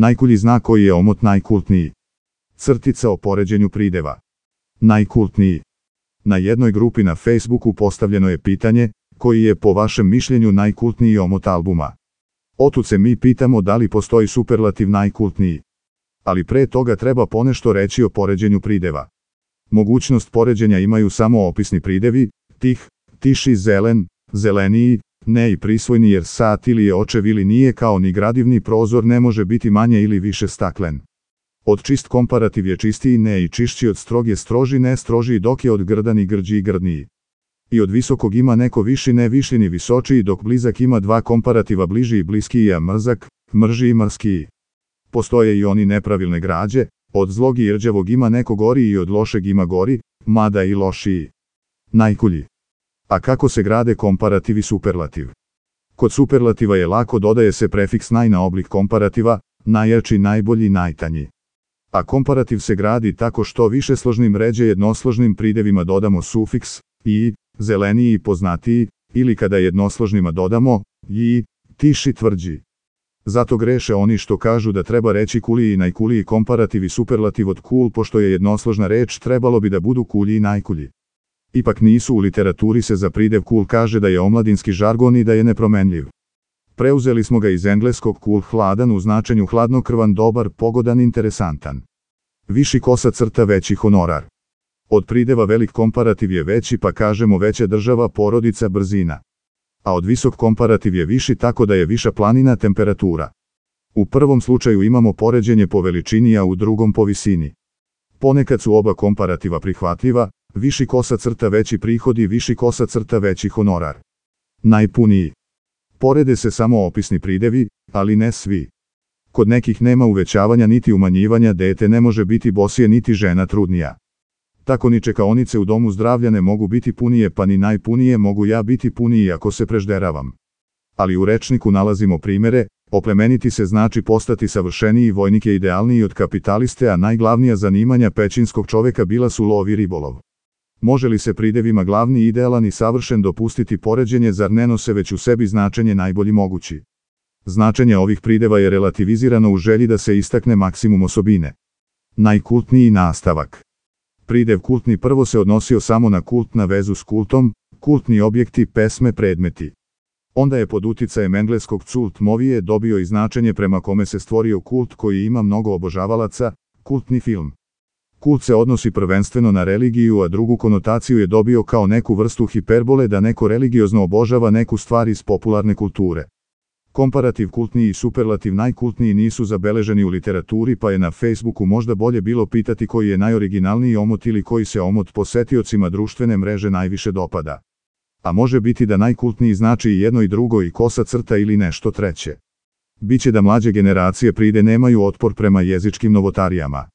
Najkulji zna koji je omot najkultniji. Crtica o poređenju prideva. Najkultniji. Na jednoj grupi na Facebooku postavljeno je pitanje, koji je po vašem mišljenju najkultniji omot albuma. Otud se mi pitamo da li postoji superlativ najkultniji. Ali pre toga treba ponešto reći o poređenju prideva. Mogućnost poređenja imaju samo opisni pridevi, tih, tiši, zelen, zeleniji, ne i prisvojni jer sat ili je očev ili nije kao ni gradivni prozor ne može biti manje ili više staklen. Od čist komparativ je čistiji ne i čišći od strog je stroži ne strožiji dok je od grdan i grđi i grdniji. I od visokog ima neko viši ne viši ni visočiji dok blizak ima dva komparativa bliži i bliskiji a mrzak, mrži i mrskiji. Postoje i oni nepravilne građe, od zlog i rđavog ima neko gori i od lošeg ima gori, mada i lošiji. Najkulji. A kako se grade komparativ i superlativ? Kod superlativa je lako dodaje se prefiks naj na oblik komparativa, najjači, najbolji, najtanji. A komparativ se gradi tako što višesložnim ređe jednosložnim pridevima dodamo sufiks i, zeleniji i poznatiji, ili kada jednosložnima dodamo i, tiši, tvrđi. Zato greše oni što kažu da treba reći kuliji i najkuliji komparativ i superlativ od cool pošto je jednosložna reč trebalo bi da budu kulji i najkulji. Ipak nisu, u literaturi se za pridev cool kaže da je omladinski žargon i da je nepromenljiv. Preuzeli smo ga iz engleskog cool hladan u značenju hladnokrvan, dobar, pogodan, interesantan. Viši kosa crta veći honorar. Od prideva velik komparativ je veći pa kažemo veća država, porodica, brzina. A od visok komparativ je viši tako da je viša planina, temperatura. U prvom slučaju imamo poređenje po veličini a u drugom po visini. Ponekad su oba komparativa prihvatljiva, viši kosa crta veći prihodi, viši kosa crta veći honorar. Najpuniji. Porede se samo opisni pridevi, ali ne svi. Kod nekih nema uvećavanja niti umanjivanja, dete ne može biti bosije niti žena trudnija. Tako ni čekaonice u domu zdravlja ne mogu biti punije pa ni najpunije mogu ja biti puniji ako se prežderavam. Ali u rečniku nalazimo primere, oplemeniti se znači postati savršeniji, vojnik je idealniji od kapitaliste a najglavnija zanimanja pećinskog čoveka bila su lov i ribolov. Može li se pridevima glavni, idealan i savršen dopustiti poređenje, zar ne nose već u sebi značenje najbolji mogući? Značenje ovih prideva je relativizirano u želji da se istakne maksimum osobine. Najkultniji nastavak. Pridev kultni prvo se odnosio samo na kult, na vezu s kultom, kultni objekti, pesme, predmeti. Onda je pod uticajem engleskog cult movie dobio i značenje prema kome se stvorio kult koji ima mnogo obožavalaca, kultni film. Kult se odnosi prvenstveno na religiju, a drugu konotaciju je dobio kao neku vrstu hiperbole da neko religiozno obožava neku stvar iz popularne kulture. Komparativ kultniji i superlativ najkultniji nisu zabeleženi u literaturi pa je na Facebooku možda bolje bilo pitati koji je najoriginalniji omot ili koji se omot posetiocima društvene mreže najviše dopada. A može biti da najkultniji znači i jedno i drugo i kosa crta ili nešto treće. Biće da mlađe generacije pride nemaju otpor prema jezičkim novotarijama.